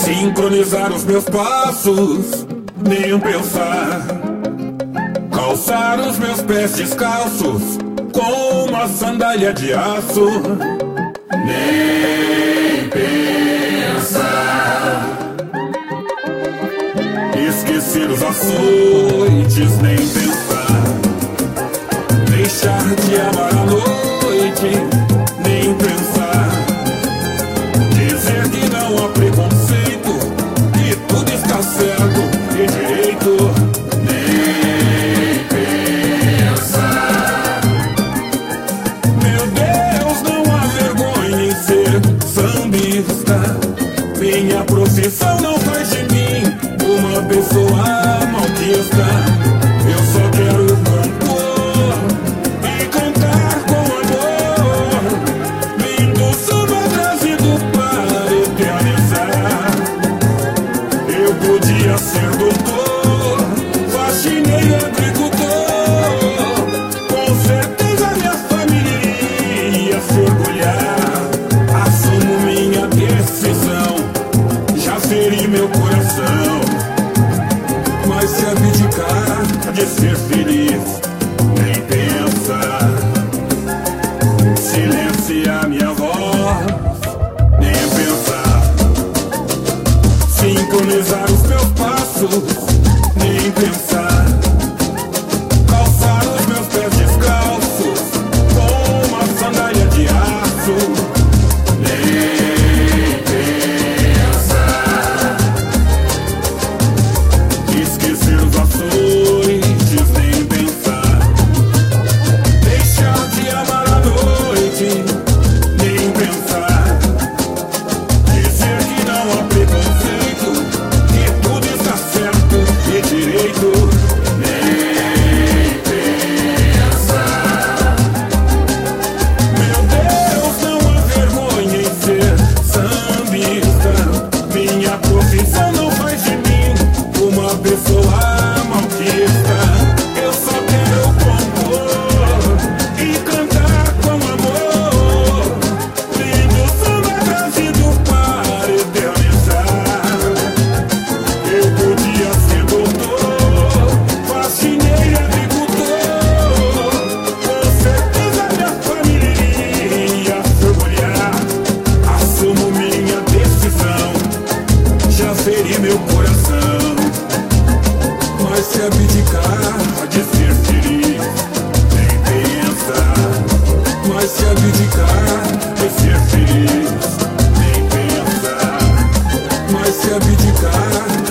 Sincronizar os meus passos, nem pensar. Calçar os meus pés descalços com uma sandália de aço, nem pensar. Esquecer os açoites, nem pensar. Deixar de amar a noite, nem pensar. Dizer que não há preconceito, que tudo está certo e direito, nem pensar. Meu Deus, não há vergonha em ser sambista. Minha profissão não faz de mim uma pessoa malquista. Eu só quero compor e cantar com amor. Lindo samba trazido para eternizar. Eu podia ser doutor, faxineiro, agricultor. Com certeza minha família iria se orgulhar. Assumo minha decisão, já feri meu coração. Mas se abdicar de ser feliz, nem pensar. Silenciar minha voz, nem pensar. Sincronizar os meus passos, nem pensar. Calçar os meus pés descalços com uma sandália de aço, nem pensar. Esquecer os açoites, nem pensar. Deixar de amar a noite, nem pensar. Dizer que não há preconceito, que tudo está certo e direito, nem pensar. Meu Deus, não há vergonha em ser sambista. Minha profissão não faz de mim uma pessoa malquista. Eu só quero compor e cantar com amor. Lindo samba trazido para eternizar. Eu podia ser doutor, faxineiro, agricultor. Com certeza minha família iria se orgulhar. Assumo minha decisão, já feri meu coração. Mas se abdicar de ser feliz, nem pensar. Mas se abdicar de ser feliz, nem pensar. Mas se abdicar